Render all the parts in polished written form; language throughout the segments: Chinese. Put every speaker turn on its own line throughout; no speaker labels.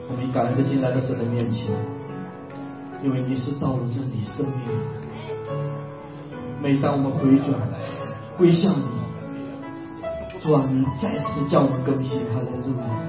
我们以感恩的心来到神的面前，因为你是道路、真理、生命。每当我们回转归向你，主啊，你再次叫我们更新，哈利路亚。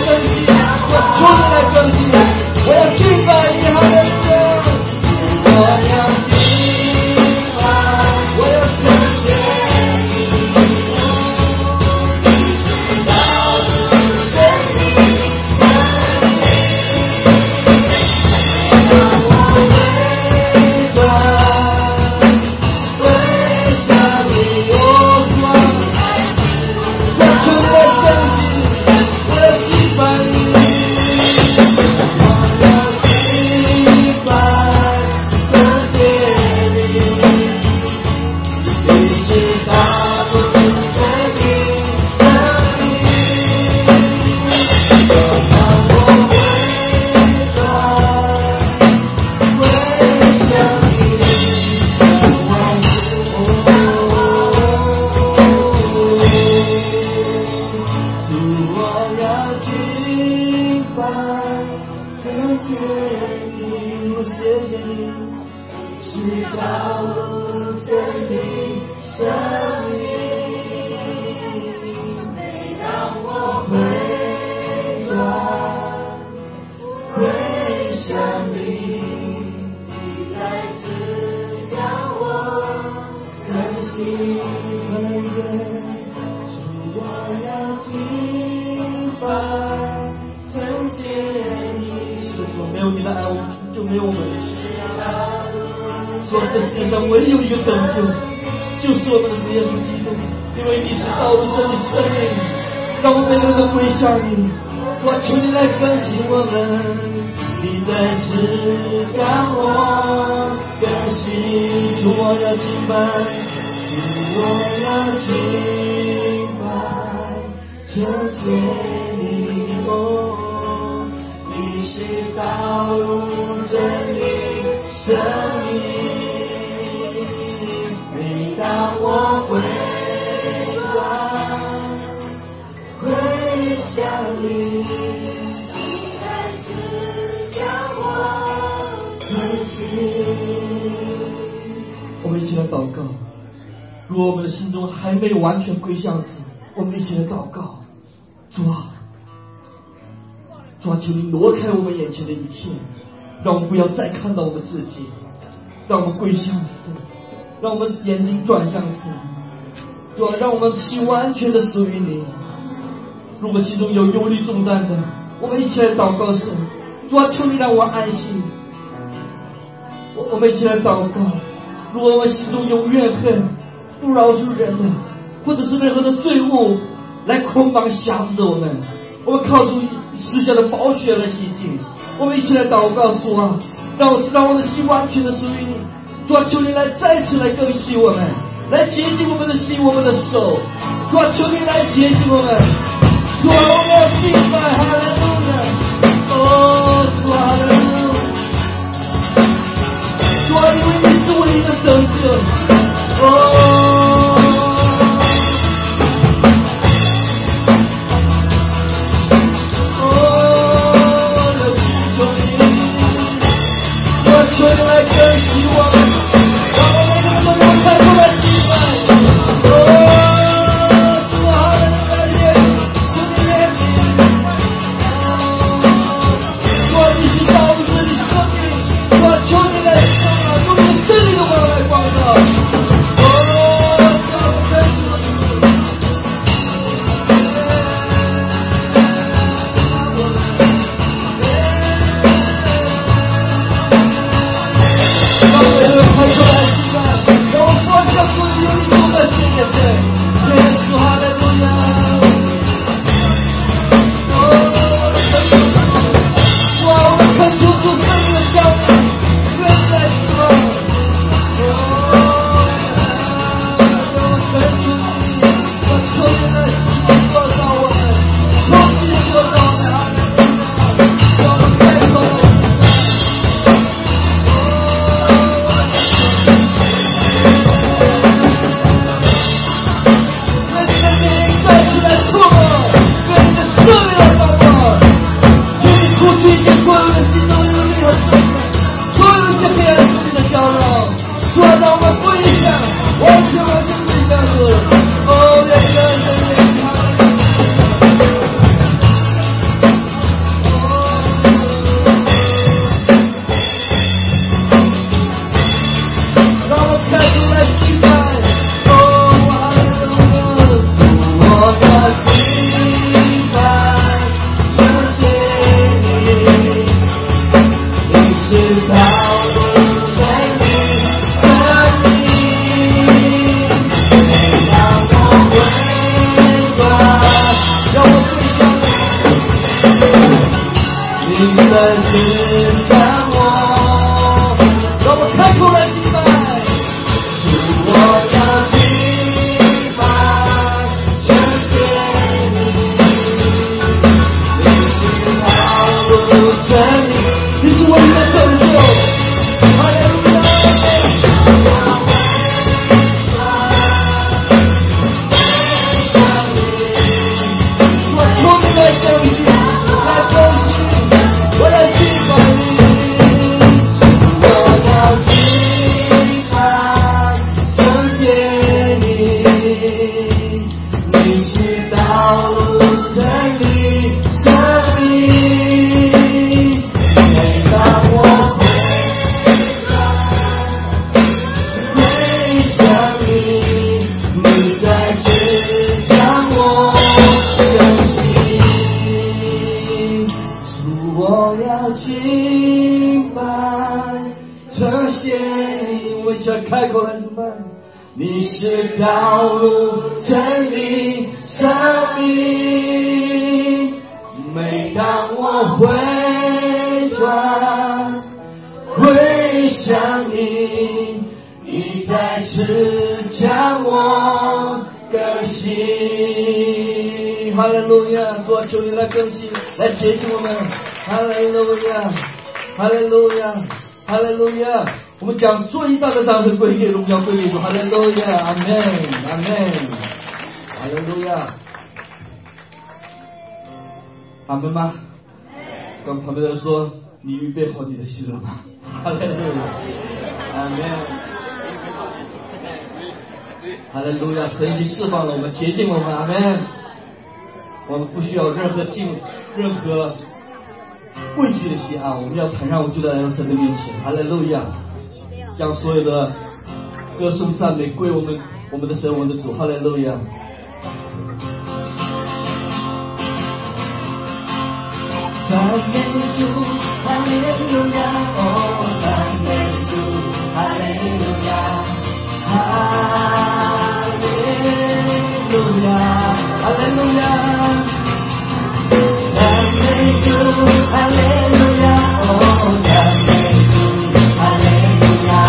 更新，求你来更新，我要敬拜你，哈利路亚，我要敬拜，我要称谢你，道路真理。唯有一个拯救，就是我们的主耶稣基督，因为你是道路、真理、生命，让我们每个人都归向你。我求你来更新我们，你在指导我更新，主我要敬拜，主我要敬拜，称谢你哦，你是道路、真理、生命。当我回转，回向你，你再次将我更新。我们一起来祷告，如果我们的心中还没有完全归向主，我们一起来祷告。主啊，主啊，求你挪开我们眼前的一切，让我们不要再看到我们自己，让我们归向神，让我们眼睛转向神，主啊，让我们心完全的属于你。如果心中有忧虑重担的，我们一起来祷告神，主啊，求你让我安息。我们一起来祷告，如果我们心中有怨恨、不饶恕人的，或者是任何的罪恶来捆绑辖制着我们，我们靠主施下的宝血来洗净。我们一起来祷告，主啊，让我的心完全的属于你。主啊，求你来再次来更新我们，来洁净我们的心、我们的手。主啊，求你来洁净我们。主啊，我们要敬拜，哈利路亚！哦，主啊，哈利路亚！主啊，因为你是唯一的拯救。哦。求你来更新我们，让我们每个人都有太多的敬拜。哦，主啊，哈利路亚！求你怜悯， 你在指向我，让我开口来敬拜，主我要敬拜，称谢你，你是道路真理，你是唯一的拯救，哈利路亚。开口来敬拜，你是道路真理生命，每当我回转归向你，你再次将我更新。哈利路亚，主啊，求你来更新，来洁净我们。哈利路亚，哈利路亚，哈利路亚。我们将最大的掌声归给荣耀归给主，哈利路亚，阿门，阿门，哈利路亚，阿门吗？跟旁边人说，你预备好你的心了吗？哈利路亚，阿门，哈利路亚，神已经释放了我们，洁净我们，阿门。我们不需要任何畏惧的心啊，我们要坦然无惧的来到神的面前，哈利路亚。将所有的歌颂赞美归我们的神，我们的主，哈利路亚。赞美主，哈利路亚，哦，赞美主，哈利路亚，哈利路亚，哈利路亚，赞美主，哈利路亚，哦，赞美主，哈利路亚。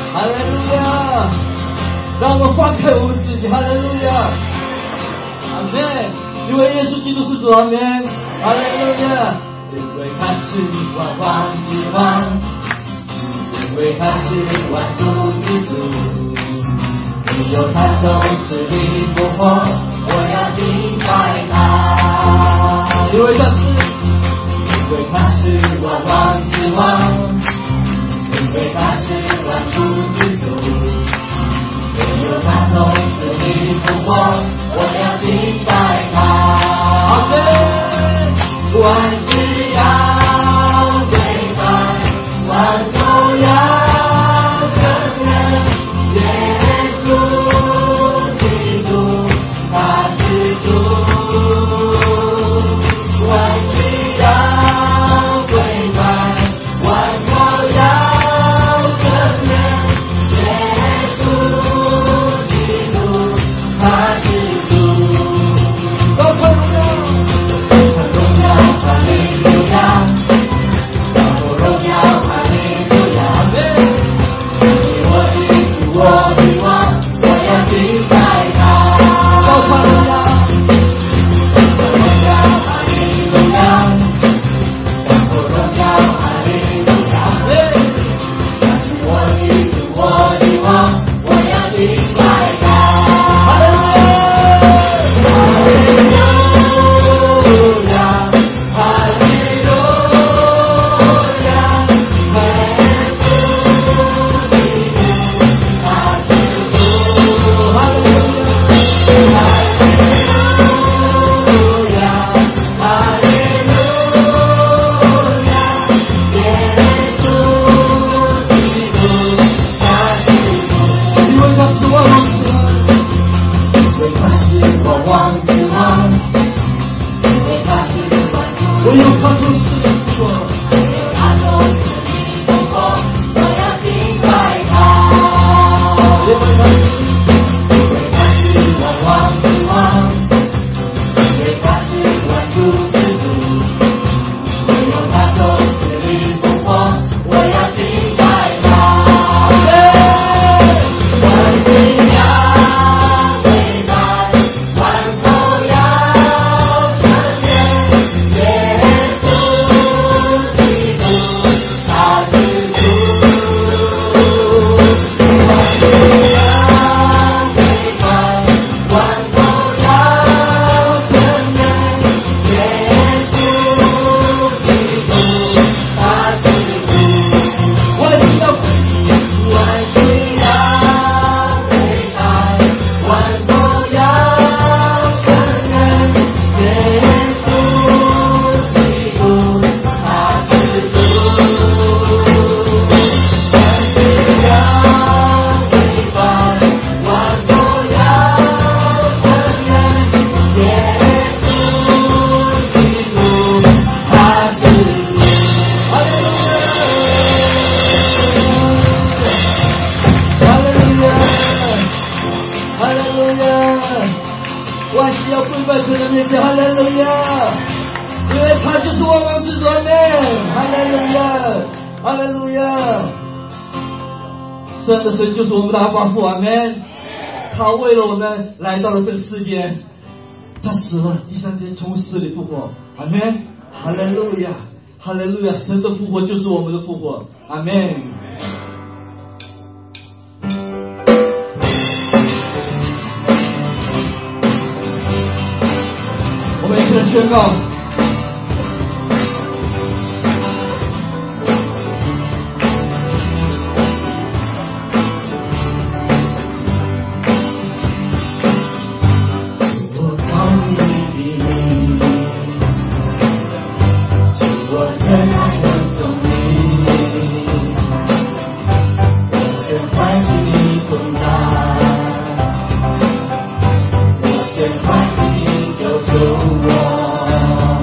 哈利路亚！让我们放开我们自己，哈利路亚！阿门！因为耶稣基督是主，阿门！哈利路亚！因为他是万王之王，因为他是万主之主，只有他从死里复活，我要敬拜他。因为他是万王之王，因为他是万主之主，只有他从死里复活，我要敬拜他。阿门！万事要归还，万都要承认，耶稣基督他是主。万事要归还，万都要承认，耶稣基督他是主。高唱荣耀！哈利路亚，高呼荣耀，哈利路亚，阿门！我的主，我的王，我要敬拜他。高唱荣耀，荣耀，哈利路亚，高呼荣耀，哈利路亚，阿门！我的主，我的王，我要敬拜他。哈利路亚，哈利路亚。我有他从死里复活，他从死里复活，我要敬拜他。因为他是万王之王，因为他是万主之主，只有他从死里复活，我要敬拜他。万事要归还，万都要承认，耶稣基督他是主。万事要归还，万都要承认，耶稣基督他是主。万事要归还，万事要归还，万都要承认，耶稣基督他是主。万事要归还，万都要承认，耶稣基督他是主。哈利路亚，哈利路亚，万事要跪拜神的面前，哈利路亚，因为他就是万王之主，阿门，哈利路亚，哈利路亚。这样的神就是我们的阿爸父，阿门。他为了我们来到了这个世界，他死了，第三天从死里复活，阿门，哈利路亚，哈利路亚。神的复活就是我们的复活，阿门。我们一起来宣告。我靠你的名，是我深爱的生命，我真欢喜你同在，我真欢喜你救赎我。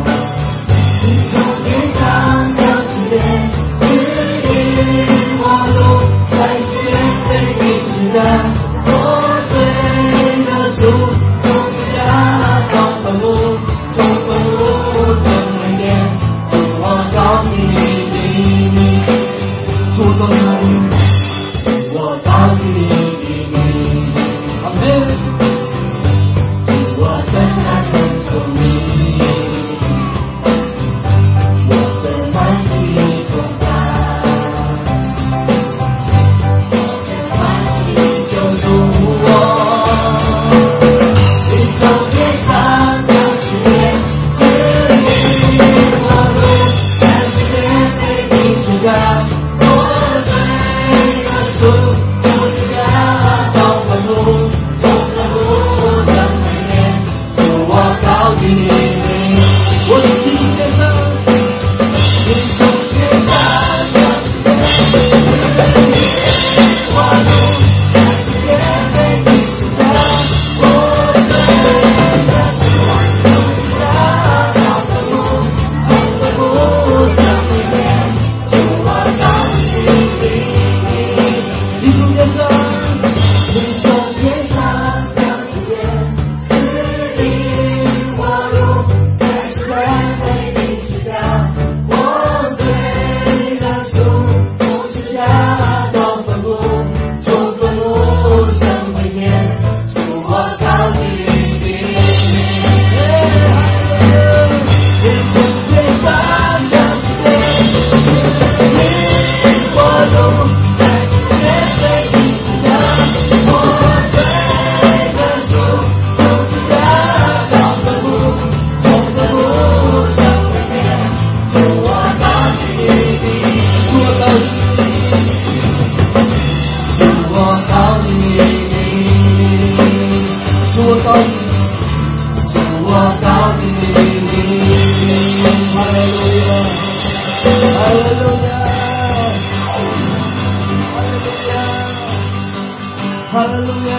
哈利路亚，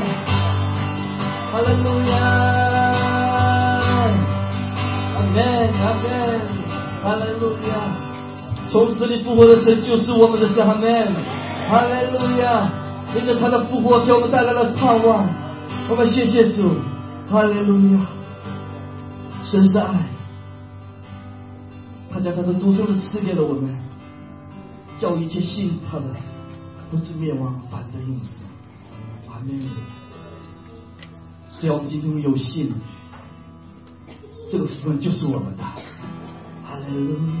哈利路亚，阿门，阿门，哈利路亚。从死里复活的神就是我们的神，阿门，哈利路亚。因着他的复活给我们带来了盼望，我们谢谢主，哈利路亚。神是爱，他将他的独生的赐给了我们，叫一切信他的不至灭亡，反得永生。阿门。只要我们今天有信，这个福分就是我们的。哈利路亚。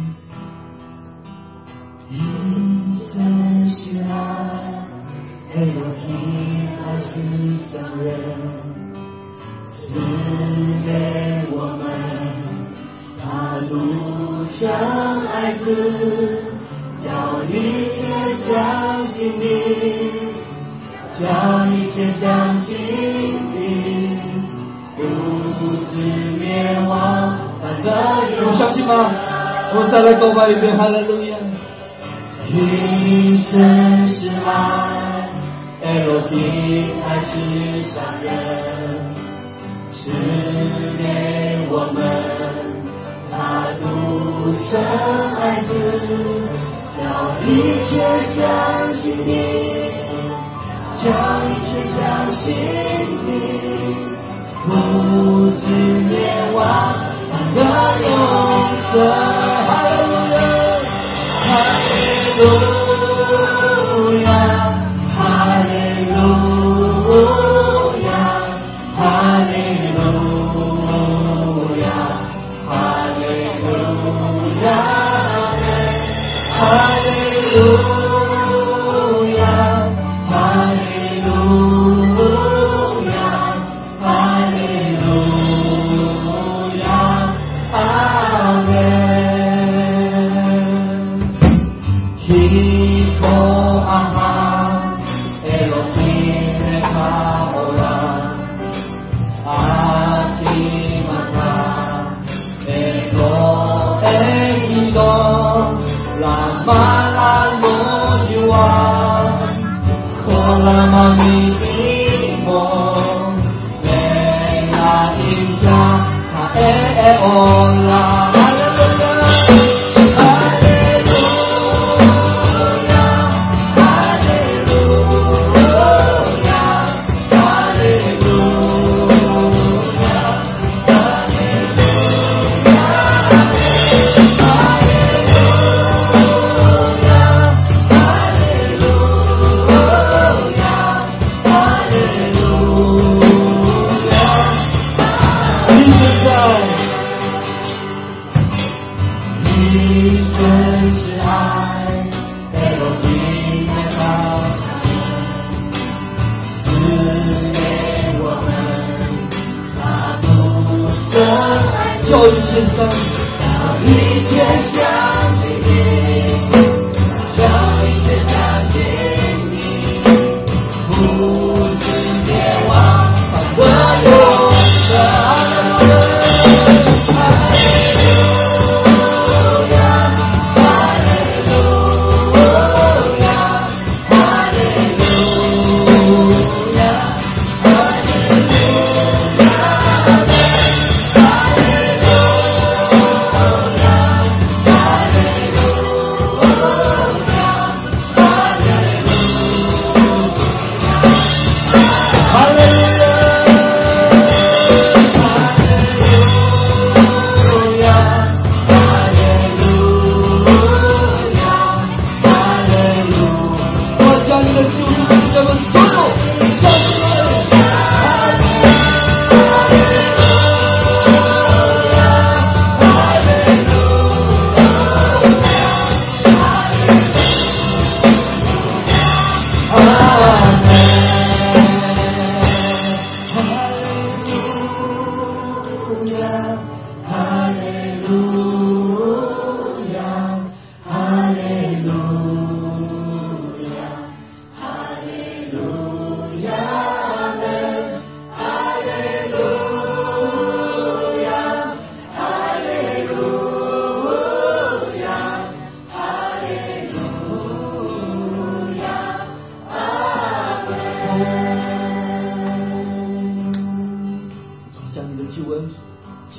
因神是爱，黑罗提他是圣人，赐给我们他独生爱子，叫一切相信你，叫一切相信你，不至灭亡，反得永生。相信吗？我们再来高拜一遍，哈利路亚。因神是爱，爱罗宾爱是善人，赐给我们他独生爱子，叫一切相信你，叫一切相信你，不至灭亡，反得永生。哈利路亚，哈利路亚，哈利路亚，哈利路亚，哈利路亚，哈利路亚，哈利路亚，哈利路亚，阿门。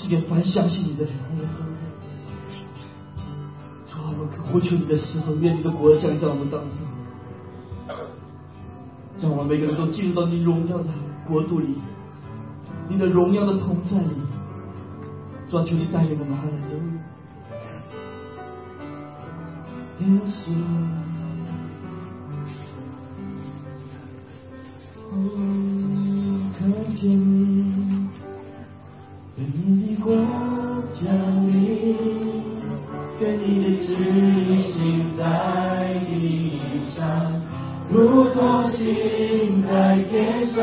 给凡相信你的人。主啊，我呼求你的时候，愿你的国降在我们当中，让我们每个人都进入到你荣耀的国度里，你的荣耀的同在里。主啊，求你带领我们，哈利路亚。耶稣，看见你，愿你的国降临，愿你的旨意行在地上，如同行在天上。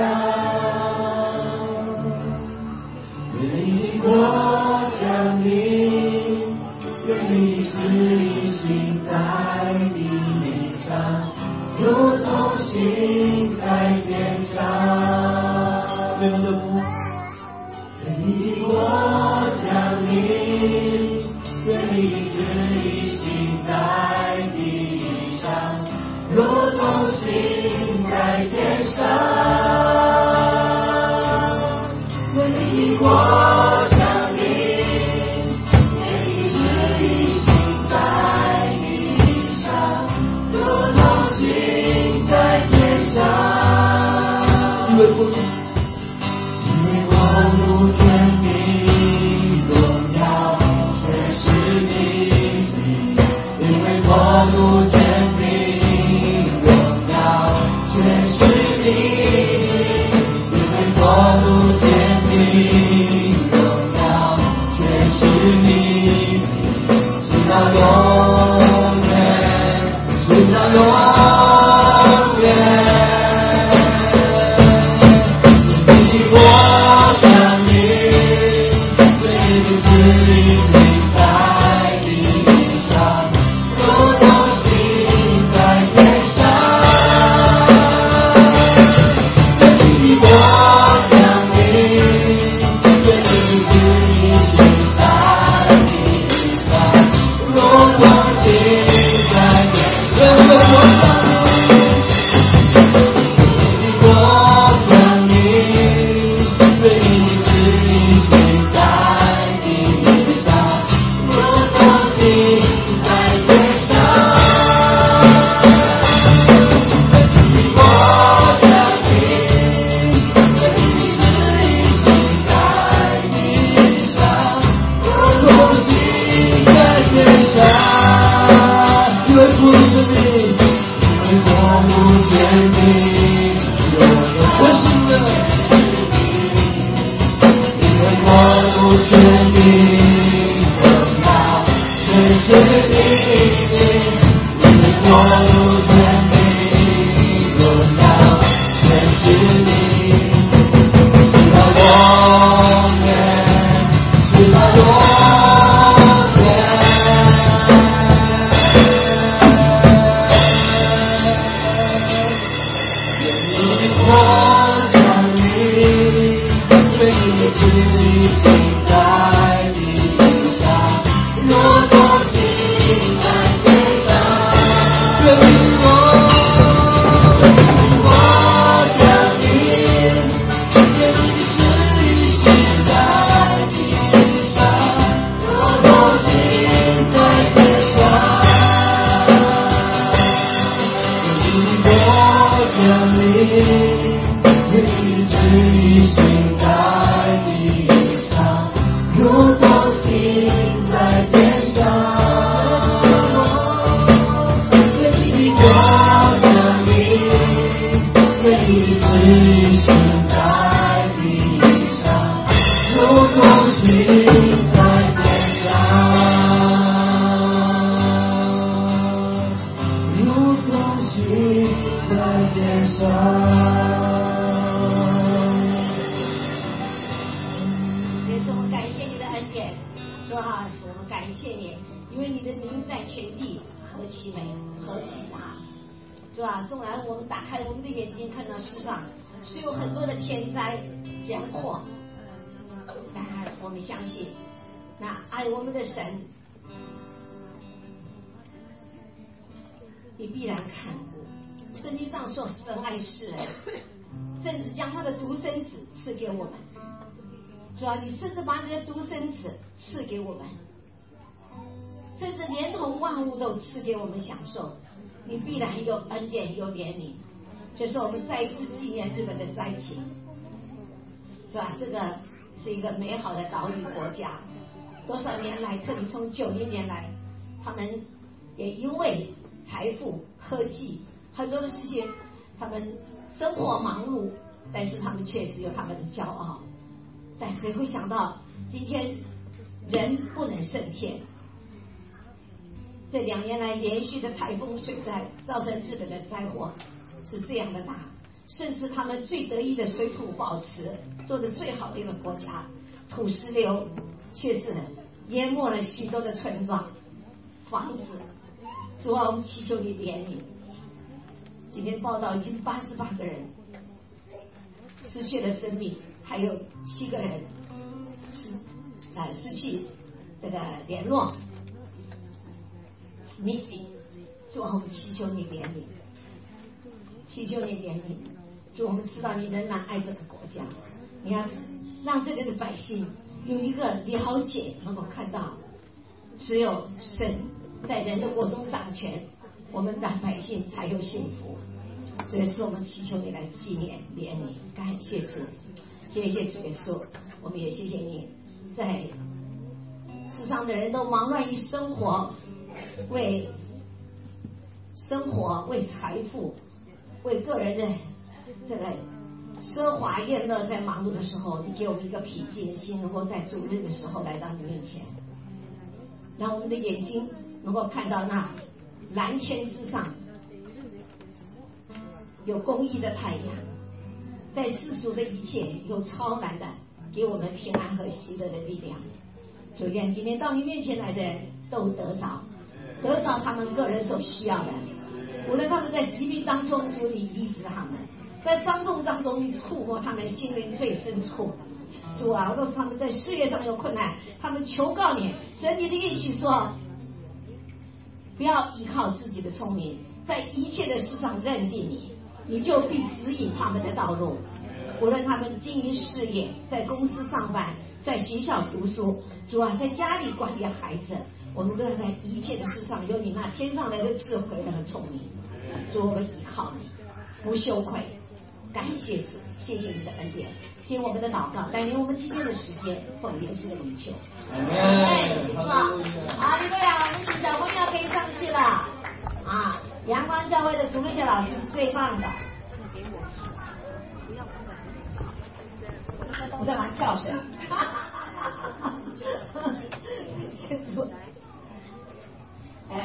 愿你的国降临，愿你的旨意行在地上，如同行在天上。愿你的国降临，愿你的旨意行在地上，如同行在天上。愿你的国降临，愿你旨意行在地上，如同行在天上。因为国度、权柄、荣耀，全是你的；因为国度、权柄、荣耀，全是你的；因为国度、权柄、荣耀，全是你的，直到永远，直到永远。
你必然看顾。圣经上说，神爱世人，甚至将他的独生子赐给我们， 主啊，你甚至把你的独生子赐给我们，甚至连同万物都赐给我们享受，你必然有恩典有怜悯。这是我们再一次纪念日本的灾情，是吧？这个是一个美好的岛屿国家，多少年来，特别从90年来，他们也因为财富、科技很多的事情，他们生活忙碌，但是他们确实有他们的骄傲。但谁会想到今天人不能胜天？这2年来连续的台风水灾造成日本的灾祸是这样的大，甚至他们最得意的水土保持做得最好的一个国家，土石流却是淹没了许多的村庄、房子。主啊，我们祈求你怜悯。今天报道已经88个人失去了生命，还有7个人失去这个联络 missing。主啊，我们祈求你怜悯，祈求你怜悯。主，我们知道你仍然爱这个国家，你要让这里的百姓有一个了解，能够看到只有神在人的国中掌权，我们让百姓才有幸福。所以说我们祈求你来纪念怜悯，感谢主，谢谢主耶稣，我们也谢谢你，在世上的人都忙乱于生活，为生活、为财富、为个人的这个奢华宴乐在忙碌的时候，你给我们一个平静的心，能够在主日的时候来到你面前，让我们的眼睛能够看到那蓝天之上有公义的太阳，在世俗的一切有超然的给我们平安和喜乐的力量。主，愿今天到你面前来的人都得着他们个人所需要的，无论他们在疾病当中，主你医治他们，在伤痛当中你触摸他们心灵最深处。主啊，若是他们在事业上有困难，他们求告你，神你的应许说，不要依靠自己的聪明，在一切的事上认定你，你就必指引他们的道路。无论他们经营事业，在公司上班，在学校读书，主啊，在家里管理孩子，我们都要在一切的事上有你那天上来的智慧和聪明。主，我们依靠你，不羞愧。感谢主，谢谢你的恩典，听我们的祷告，带领我们今天的时间，奉耶稣的名求。
阿门。
好，李队长，我们请小朋友可以上去了啊！阳光教会的主日学老师是最棒的。我在玩跳绳。谢谢主。